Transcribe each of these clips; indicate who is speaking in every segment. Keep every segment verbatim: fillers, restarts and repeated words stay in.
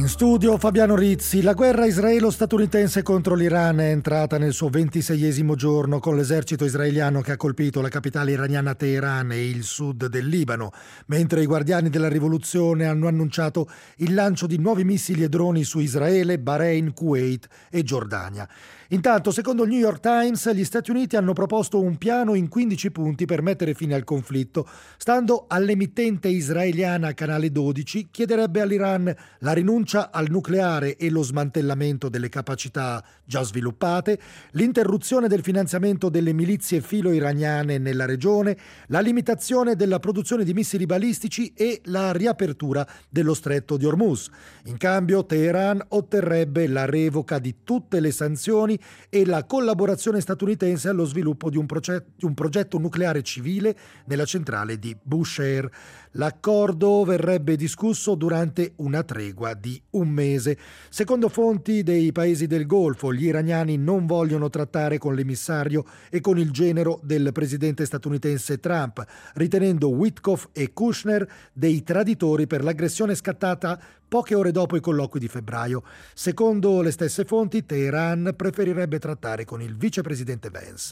Speaker 1: In studio Fabiano Rizzi. La guerra israelo-statunitense contro l'Iran è entrata nel suo ventiseiesimo giorno, con l'esercito israeliano che ha colpito la capitale iraniana Teheran e il sud del Libano, mentre i guardiani della rivoluzione hanno annunciato il lancio di nuovi missili e droni su Israele, Bahrain, Kuwait e Giordania. Intanto, secondo il New York Times, gli Stati Uniti hanno proposto un piano in quindici punti per mettere fine al conflitto. Stando all'emittente israeliana Canale dodici, chiederebbe all'Iran la rinuncia al nucleare e lo smantellamento delle capacità già sviluppate, l'interruzione del finanziamento delle milizie filo-iraniane nella regione, la limitazione della produzione di missili balistici e la riapertura dello stretto di Hormuz. In cambio, Teheran otterrebbe la revoca di tutte le sanzioni e la collaborazione statunitense allo sviluppo di un, proce- di un progetto nucleare civile nella centrale di Bushehr. L'accordo verrebbe discusso durante una tregua di un mese. Secondo fonti dei paesi del Golfo, gli iraniani non vogliono trattare con l'emissario e con il genero del presidente statunitense Trump, ritenendo Witkoff e Kushner dei traditori per l'aggressione scattata poche ore dopo i colloqui di febbraio. Secondo le stesse fonti, Teheran preferirebbe trattare con il vicepresidente Vance.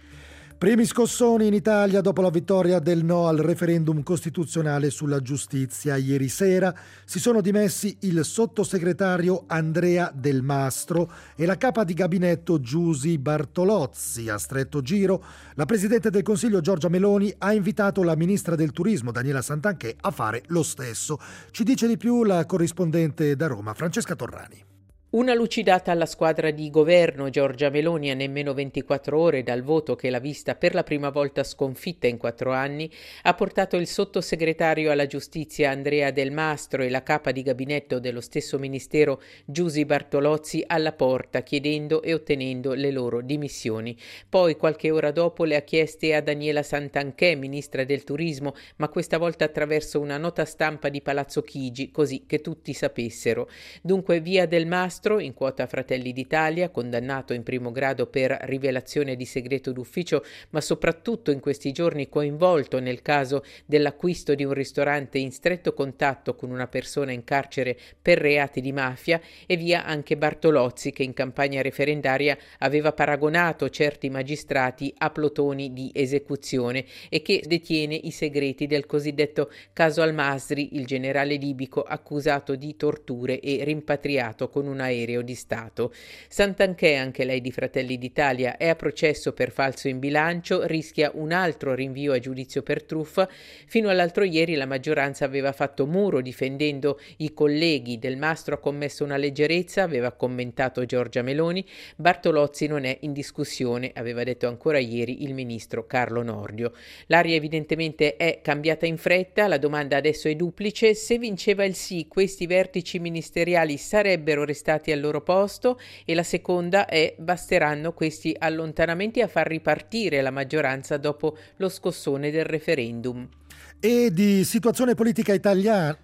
Speaker 1: Primi scossoni in Italia dopo la vittoria del no al referendum costituzionale sulla giustizia. Ieri sera si sono dimessi il sottosegretario Andrea Del Mastro e la capa di gabinetto Giusy Bartolozzi. A stretto giro, la Presidente del Consiglio Giorgia Meloni ha invitato la Ministra del Turismo Daniela Santanchè a fare lo stesso. Ci dice di più la corrispondente da Roma, Francesca Torrani.
Speaker 2: Una lucidata alla squadra di governo. Giorgia Meloni, a nemmeno ventiquattro ore dal voto che l'ha vista per la prima volta sconfitta in quattro anni, ha portato il sottosegretario alla giustizia Andrea Del Mastro e la capa di gabinetto dello stesso ministero Giusy Bartolozzi alla porta, chiedendo e ottenendo le loro dimissioni. Poi, qualche ora dopo, le ha chieste a Daniela Santanchè, ministra del Turismo, ma questa volta attraverso una nota stampa di Palazzo Chigi, così che tutti sapessero. Dunque via Del Mastro, in quota Fratelli d'Italia, condannato in primo grado per rivelazione di segreto d'ufficio, ma soprattutto in questi giorni coinvolto nel caso dell'acquisto di un ristorante in stretto contatto con una persona in carcere per reati di mafia, e via anche Bartolozzi, che in campagna referendaria aveva paragonato certi magistrati a plotoni di esecuzione e che detiene i segreti del cosiddetto caso Al-Masri, il generale libico accusato di torture e rimpatriato con un aereo di Stato. Santanchè, anche lei di Fratelli d'Italia, è a processo per falso in bilancio, rischia un altro rinvio a giudizio per truffa. Fino all'altro ieri la maggioranza aveva fatto muro difendendo i colleghi. Del Mastro ha commesso una leggerezza, aveva commentato Giorgia Meloni. Bartolozzi non è in discussione, aveva detto ancora ieri il ministro Carlo Nordio. L'aria evidentemente è cambiata in fretta, la domanda adesso è duplice: se vinceva il sì, questi vertici ministeriali sarebbero restati al loro posto? E la seconda è: basteranno questi allontanamenti a far ripartire la maggioranza dopo lo scossone del referendum?
Speaker 1: E di situazione politica italiana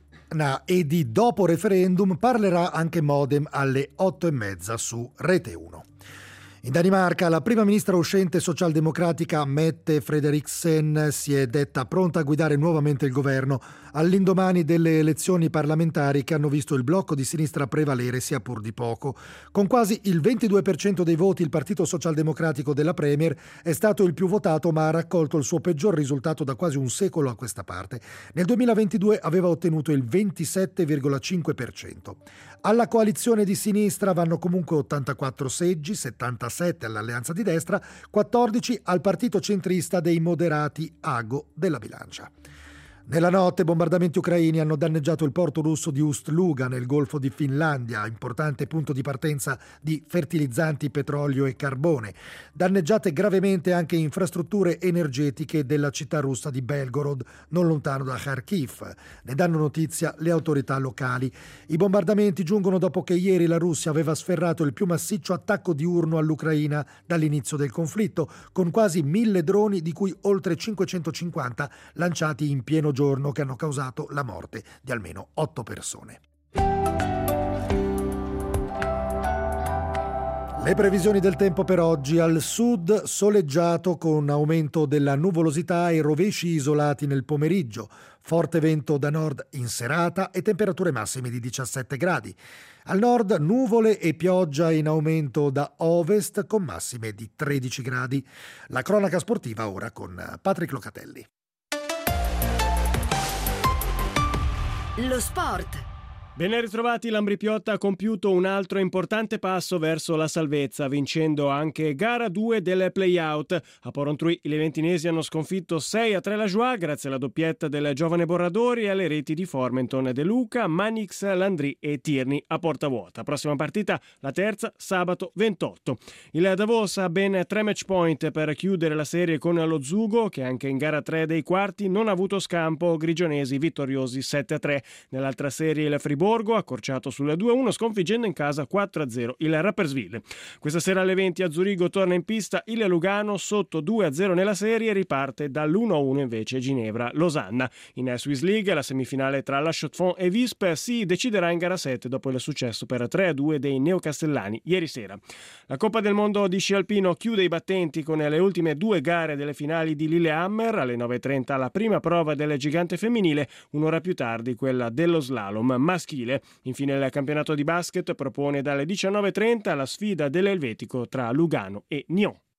Speaker 1: e di dopo referendum parlerà anche Modem alle otto e mezza su Rete uno. In Danimarca la prima ministra uscente socialdemocratica Mette Frederiksen si è detta pronta a guidare nuovamente il governo all'indomani delle elezioni parlamentari che hanno visto il blocco di sinistra prevalere sia pur di poco. Con quasi il ventidue per cento dei voti il partito socialdemocratico della Premier è stato il più votato, ma ha raccolto il suo peggior risultato da quasi un secolo a questa parte. Nel duemilaventidue aveva ottenuto il ventisette virgola cinque per cento. Alla coalizione di sinistra vanno comunque ottantaquattro seggi, settantasette all'Alleanza di Destra, quattordici al partito centrista dei moderati Ago della Bilancia. Nella notte bombardamenti ucraini hanno danneggiato il porto russo di Ust-Luga nel Golfo di Finlandia, importante punto di partenza di fertilizzanti, petrolio e carbone. Danneggiate gravemente anche infrastrutture energetiche della città russa di Belgorod, non lontano da Kharkiv. Ne danno notizia le autorità locali. I bombardamenti giungono dopo che ieri la Russia aveva sferrato il più massiccio attacco diurno all'Ucraina dall'inizio del conflitto, con quasi mille droni, di cui oltre cinquecentocinquanta lanciati in pieno giorno, che hanno causato la morte di almeno otto persone. Le previsioni del tempo per oggi: al sud soleggiato con aumento della nuvolosità e rovesci isolati nel pomeriggio, forte vento da nord in serata e temperature massime di diciassette gradi. Al nord nuvole e pioggia in aumento da ovest con massime di tredici gradi. La cronaca sportiva ora con Patrick Locatelli.
Speaker 3: Lo sport.
Speaker 4: Ben ritrovati. L'Ambrì-Piotta ha compiuto un altro importante passo verso la salvezza, vincendo anche gara due del play-out. A Porrentruy i leventinesi hanno sconfitto sei a tre la Joie grazie alla doppietta del giovane Borradori e alle reti di Formenton, De Luca, Manix, Landry e Tierney a porta vuota. Prossima partita, la terza, sabato ventotto. Il Davos ha ben tre match point per chiudere la serie con lo Zugo, che anche in gara tre dei quarti non ha avuto scampo, grigionesi vittoriosi sette a tre. Nell'altra serie il Friburgo accorciato sul due a uno, sconfiggendo in casa quattro a zero il Rapperswil. Questa sera alle venti a Zurigo torna in pista il Lugano, sotto due a zero nella serie, riparte dall'uno a uno invece Ginevra-Losanna. In Swiss League la semifinale tra la Chaux-de-Fonds e Visp si deciderà in gara sette dopo il successo per tre a due dei neocastellani ieri sera. La Coppa del Mondo di sci alpino chiude i battenti con le ultime due gare delle finali di Lillehammer. Alle nove e trenta la prima prova del gigante femminile, un'ora più tardi quella dello slalom maschile. Infine il campionato di basket propone dalle diciannove e trenta la sfida dell'Elvetico tra Lugano e Nyon.